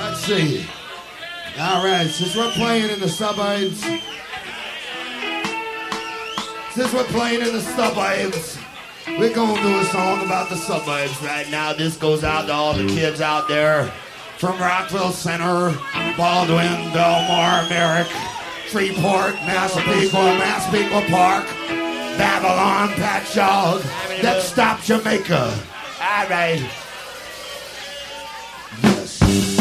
Let's see. All right, since we're playing in the suburbs, we're gonna do a song about the suburbs right now. This goes out to all the kids out there from Rockville Center, Baldwin, Delmar, Merrick, Freeport, Massapequa Park, Babylon, Patchogue, Next Stop, Jamaica. All right. Yes.